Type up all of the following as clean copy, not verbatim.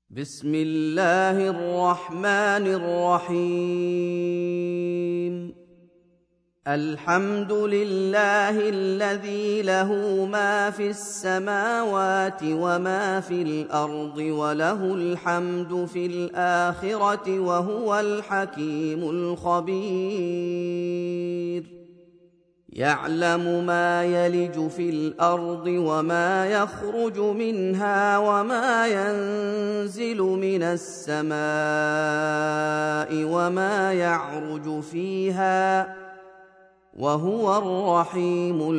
بسم الله الرحمن الرحيم. الحمد لله الذي له ما في السماوات وما في الأرض وله الحمد في الآخرة وهو الحكيم الخبير. يعلم ما يلج في الأرض وما يخرج منها وما ينزل من السماء وما يعرج فيها وهو الرحيم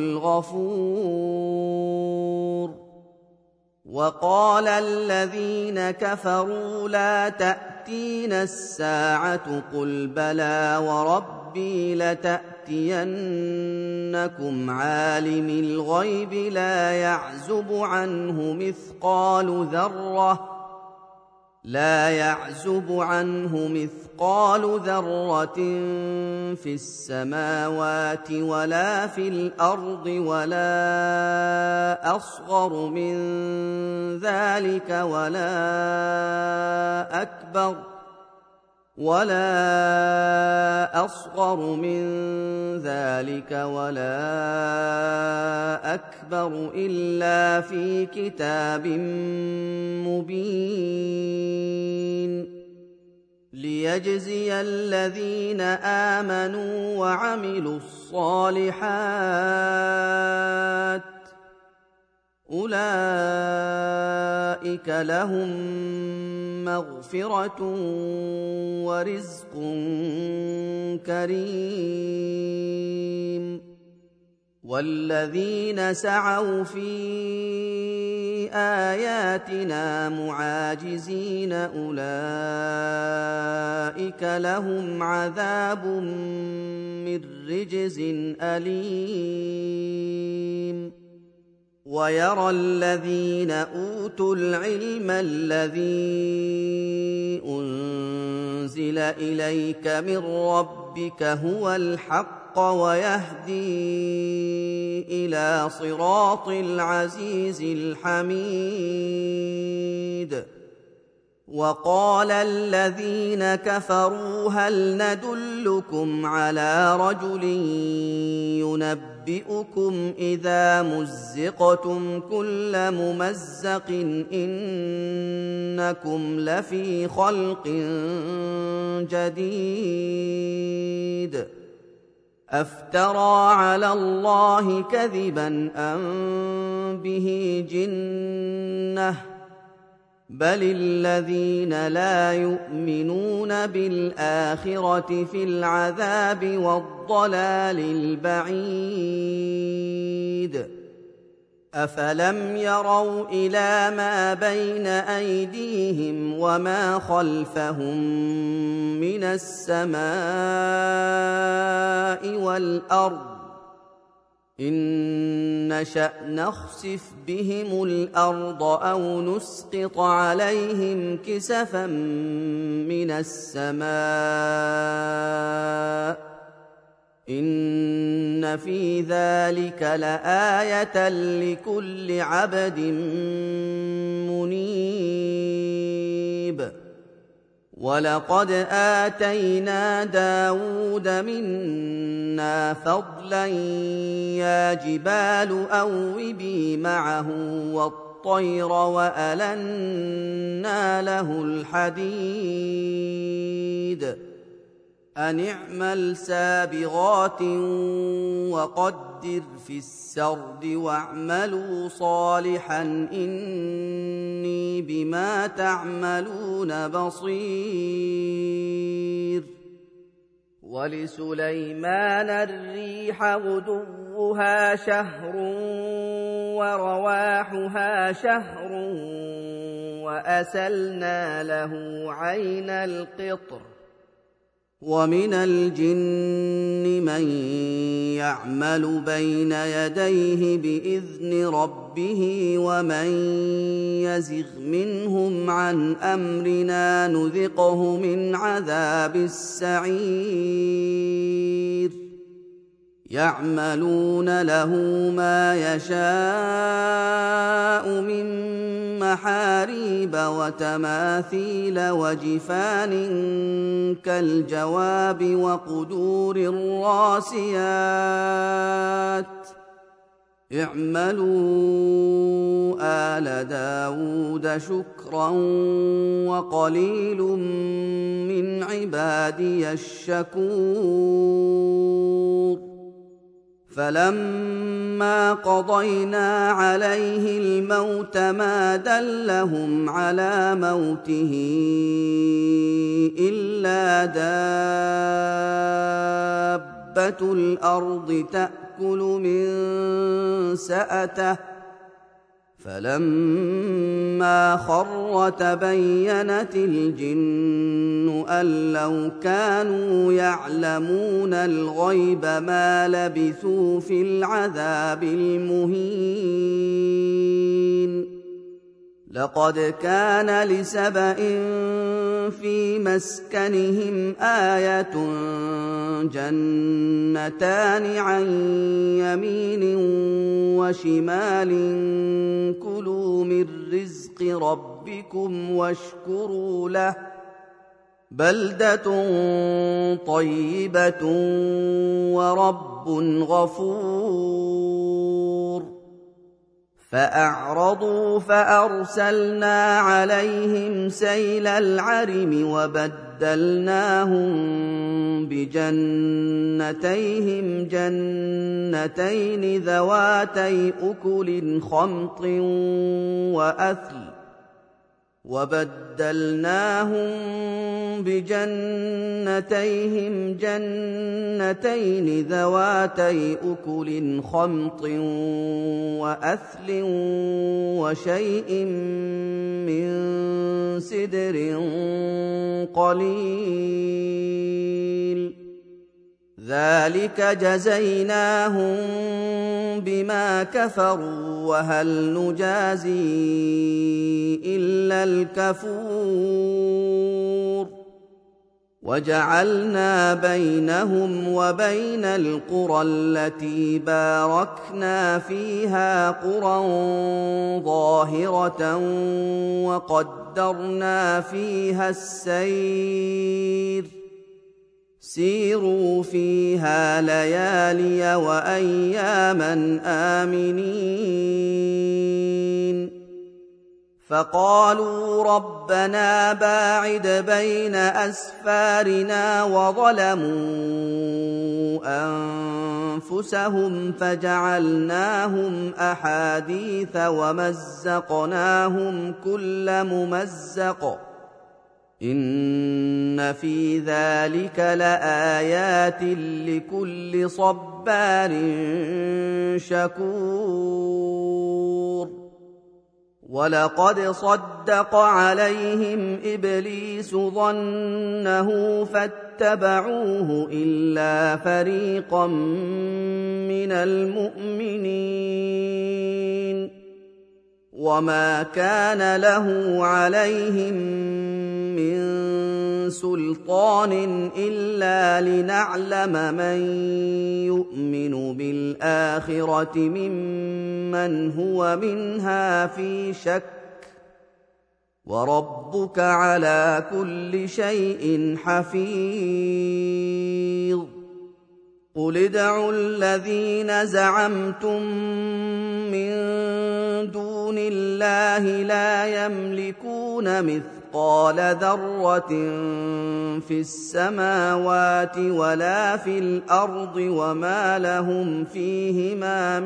الغفور. وقال الذين كفروا لا تأتينا الساعة قل بلى وربي لتأتينكم عالم الغيب لا يعزب عنه مثقال ذرة في السماوات ولا في الأرض ولا أصغر من ذلك ولا أكبر إلا في كتاب مبين. ليجزي الذين آمنوا وعملوا الصالحات أولئك لهم مغفرة ورزق كريم. والذين سعوا في آياتنا معاجزين أولئك لهم عذاب من رجز أليم. ويرى الذين أوتوا العلم الذي أنزل إليك من ربك هو الحق ويهدي إلى صراط العزيز الحميد. وقال الذين كفروا هل ندلكم على رجل ينبئكم إذا مزقتم كل ممزق إنكم لفي خلق جديد. أفترى على الله كذبا أم به جنة بل الذين لا يؤمنون بالآخرة في العذاب والضلال البعيد. أفلم يروا إلى ما بين أيديهم وما خلفهم من السماء والأرض إن نشأ نخسف بهم الأرض أو نسقط عليهم كسفا من السماء إن في ذلك لآية لكل عبد منيب. ولقد آتينا داود منا فضلا يا جبال أوبي معه والطير وألنا له الحديد أن اعمل سابغات وقدر في السرد واعملوا صالحا إني بما تعملون بصير. ولسليمان الريح غدوها شهر ورواحها شهر وأسلنا له عين القطر. ومن الجن من يعمل بين يديه بإذن ربه ومن يزغ منهم عن أمرنا نذقه من عذاب السعير. يعملون له ما يشاء من محاريب وتماثيل وجفان كالجواب وقدور الراسيات اعملوا آل داود شكرا وقليل من عبادي الشكور فلما قضينا عليه الموت ما دلهم على موته إلا دابة الأرض تأكل من سأته فلما خر تبينت الجن أن لو كانوا يعلمون الغيب ما لبثوا في العذاب المهين لقد كان لسبإ في مسكنهم آية جنتان عن يمين وشمال كلوا من رزق ربكم واشكروا له بلدة طيبة ورب غفور فأعرضوا فأرسلنا عليهم سيل العرم وبدلناهم بجنتيهم جنتين ذواتي أكل خمط وأثل وشيء من سدر قليل ذلك جزيناهم بما كفروا وهل نجازي إلا الكفور وجعلنا بينهم وبين القرى التي باركنا فيها قرى ظاهرة وقدرنا فيها السير سيروا فيها ليالي وأياما آمنين فقالوا ربنا باعد بين أسفارنا وظلموا أنفسهم فجعلناهم أحاديث ومزقناهم كل ممزق إن في ذلك لآيات لكل صبار شكور ولقد صدق عليهم إبليس ظنه فاتبعوه إلا فريقا من المؤمنين وما كان له عليهم من سلطان إلا لنعلم من يؤمن بالآخرة ممن هو منها في شك وربك على كل شيء حفيظ قل ادعوا الذين زعمتم من دون الله لا يملكون مثقال ذرة في السماوات ولا في الأرض وما لهم فيهما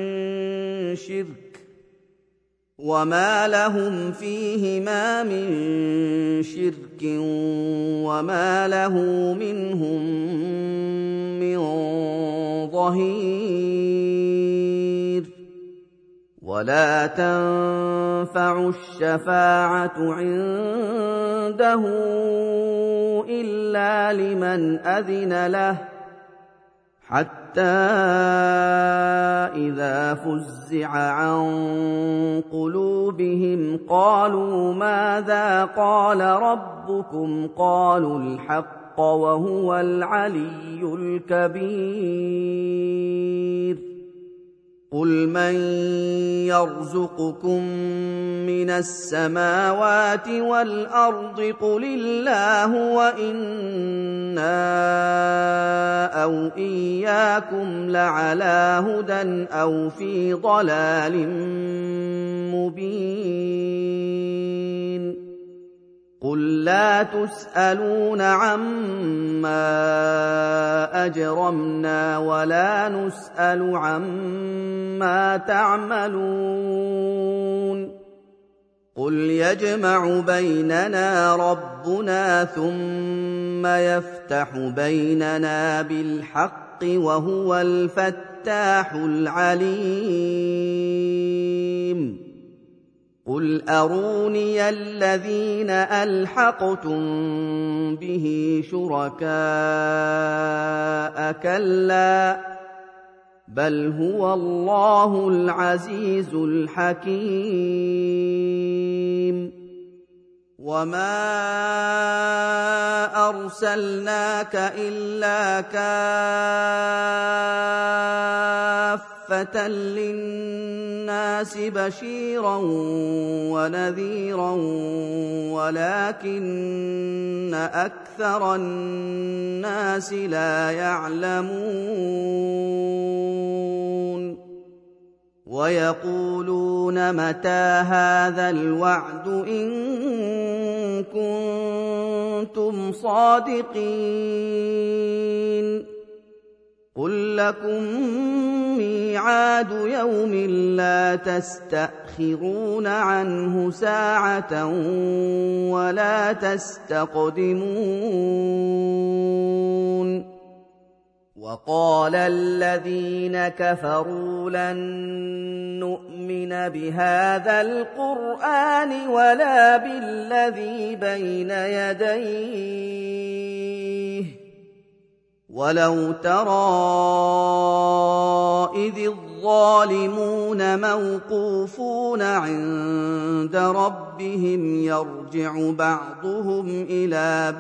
من شرك وما له منهم من ظهير ولا تنفع الشفاعة عنده إلا لمن أذن له حتى إذا فزع عن قلوبهم قالوا ماذا قال ربكم قالوا الحق الحق وهو العلي الكبير قل من يرزقكم من السماوات والأرض قل الله وإنا أو إياكم لعلى هدى أو في ضلال مبين قل لا تسألون عما أجرمنا ولا نسأل عما تعملون قل يجمع بيننا ربنا ثم يفتح بيننا بالحق وهو الفتاح العليم قل أروني الذين ألحقتم به شركاء كلا بل هو الله العزيز الحكيم وما أرسلناك إلا كافة للناس بشيرا ونذيرا ولكن أكثر الناس لا يعلمون ويقولون متى هذا الوعد إن كنتم صادقين قل لكم ميعاد يوم لا تستأخرون عنه ساعة ولا تستقدمون وقال الذين كفروا لن نؤمن بهذا القرآن ولا بالذي بين يديه ولو ترى إذ الظالمون موقوفون عند ربهم يرجع بعضهم إلى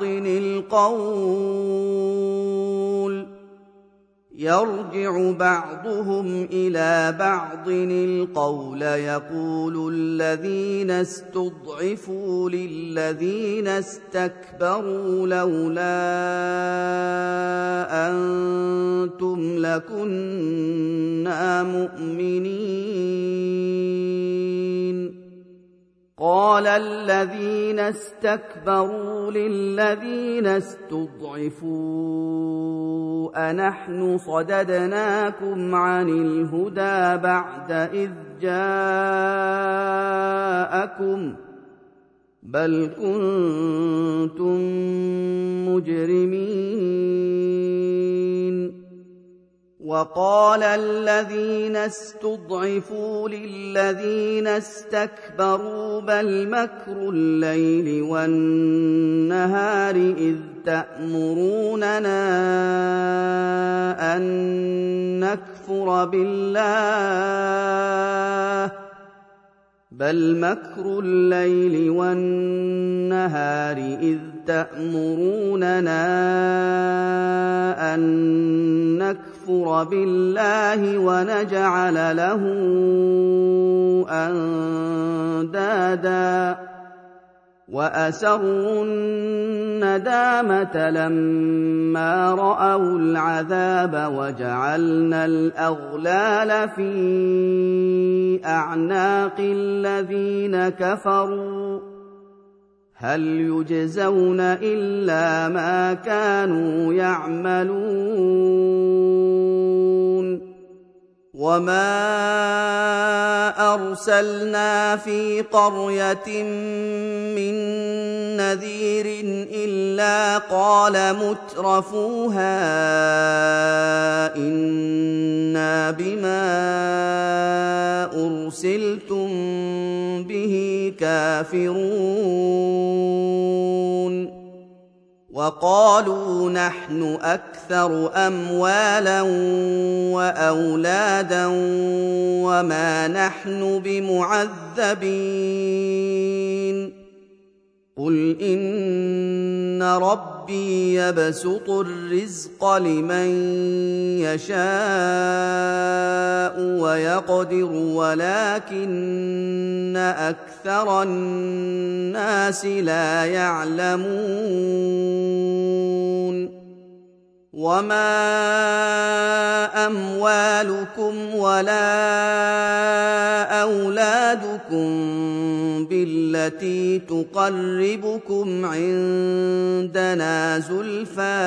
بعض القول يقول الذين استضعفوا للذين استكبروا لولا أنتم لكنا مؤمنين قال الذين استكبروا للذين استضعفوا أنحن صددناكم عن الهدى بعد إذ جاءكم بل كنتم مجرمين وقال الذين استضعفوا للذين استكبروا بل مكر الليل والنهار إذ تأمروننا أن نكفر بالله بل مكر الليل والنهار إذ تأمروننا أن نكفر بالله ونجعل له أندادا وأسروا الندامة لما رأوا العذاب وجعلنا الأغلال في أعناق الذين كفروا هل يجزون إلا ما كانوا يعملون وما أرسلنا في قرية من نذير إلا قال مترفوها إنا بما أرسلتم به كافرون وقالوا نحن أكثر أموالا وأولادا وما نحن بمعذبين قل إن ربي يبسط الرزق لمن يشاء ويقدر ولكن أكثر الناس لا يعلمون وما أموالكم ولا أولادكم بالتي تقربكم عندنا زلفى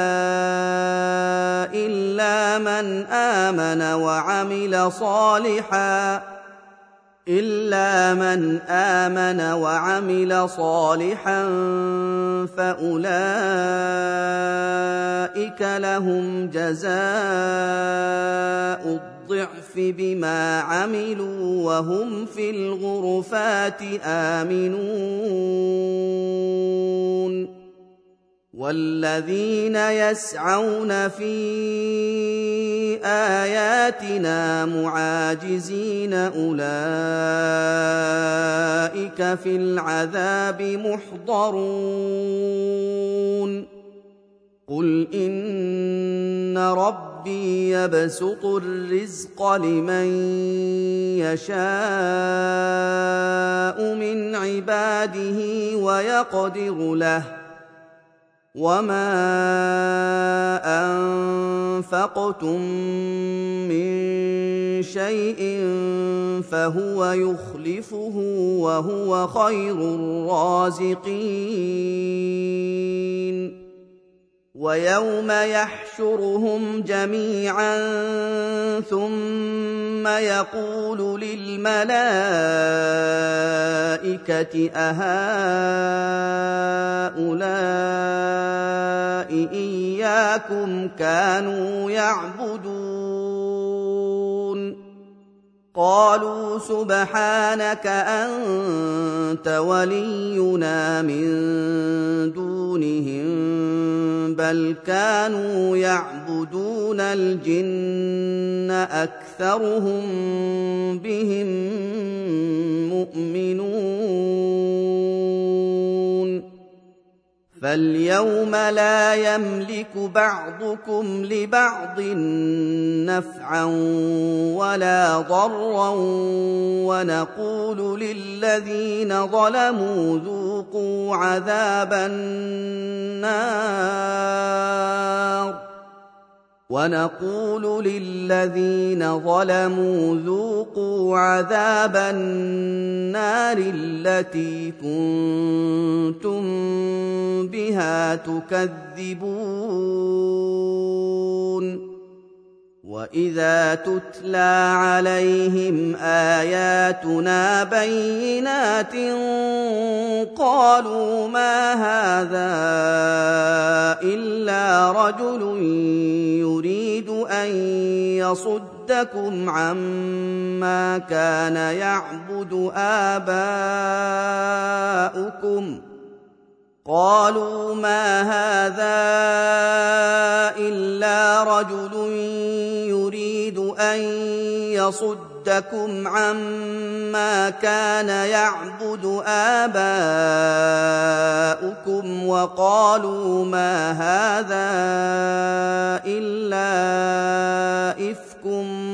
إلا من آمن وعمل صالحا فأولئك لهم جزاء الضعف بما عملوا وهم في الغرفات آمنون والذين يسعون في آياتنا معاجزين أولئك في العذاب محضرون قل إن ربي يبسط الرزق لمن يشاء من عباده ويقدر له وما أنفقتم من شيء فهو يخلفه وهو خير الرازقين ويوم يحشرهم جميعا ثم يقول للملائكة أهؤلاء إياكم كانوا يعبدون قالوا سبحانك أنت ولينا من دونهم بل كانوا يعبدون الجن أكثرهم بهم مؤمنون فاليوم لا يملك بعضكم لبعض نفعا ولا ضرا ونقول للذين ظلموا ذوقوا عذاب النار التي كنتم بها تكذبون وإذا تتلى عليهم آياتنا بينات قالوا ما هذا إلا رجل يريد أن يصدكم عما كان يعبد آباؤكم قالوا ما هذا إلا رجل يريد أن يصدكم عما كان يعبد آباؤكم وقالوا ما هذا إلا إفك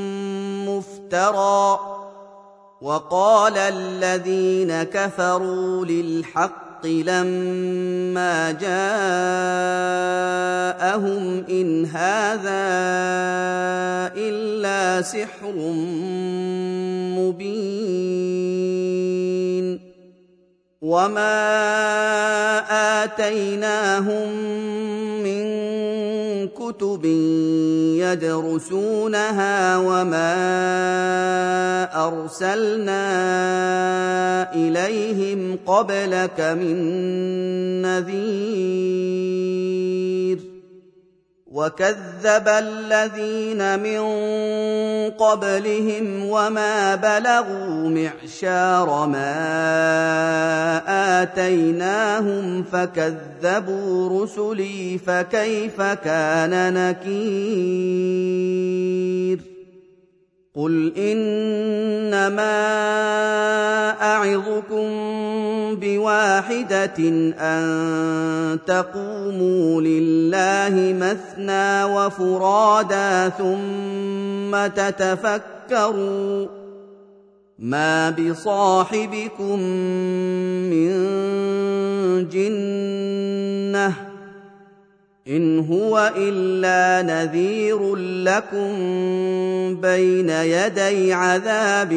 مفترى وقال الذين كفروا للحق لما جاءهم إن هذا إلا سحر مبين وما آتيناهم من كتب يدرسونها وما أرسلنا إليهم قبلك من نذير وكذب الذين من قبلهم وما بلغوا معشار ما آتيناهم فكذبوا رسلي فكيف كان نكير قل إنما أعظكم بواحدة أن تقوموا لله مثنى وفرادا ثم تتفكروا ما بصاحبكم من جنة إن هو إلا نذير لكم بين يدي عذاب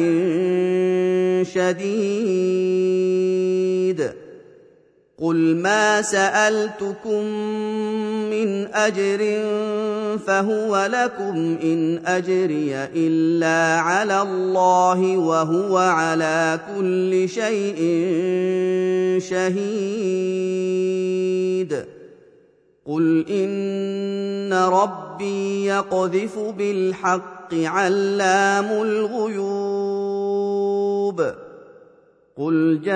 شديد قل ما سألتكم من أجر فهو لكم إن أجري إلا على الله وهو على كل شيء شهيد قل إن ربي يقذف بالحق علام الغيوب قل جاء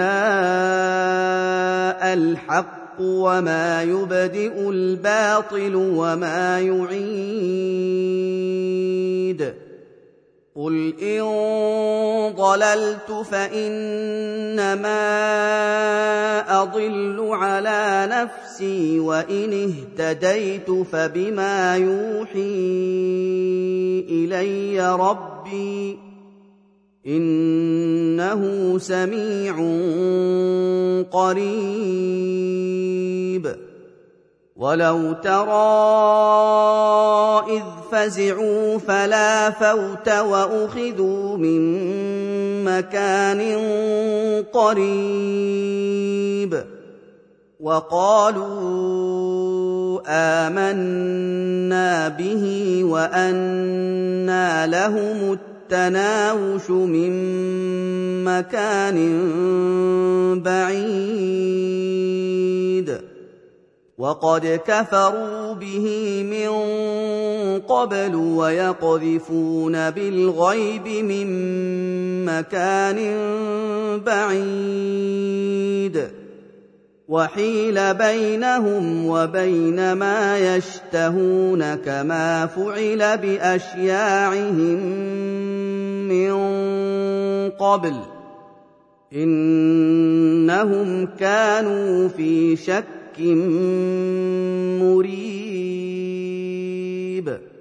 الحق وما يبدئ الباطل وما يعيد قل إن ضللت فإنما أضل على نفسي وإن اهتديت فبما يوحي إلي ربي إنه سميع قريب ولو ترى إذ فزعوا فلا فوت وأخذوا من مكان قريب وقالوا آمنا به وأنى لهم التناوش من مكان بعيد وقد كفروا به من قبل ويقذفون بالغيب من مكان بعيد وحيل بينهم وبين ما يشتهون كما فعل بأشياعهم من قبل إنهم كانوا في شك مريب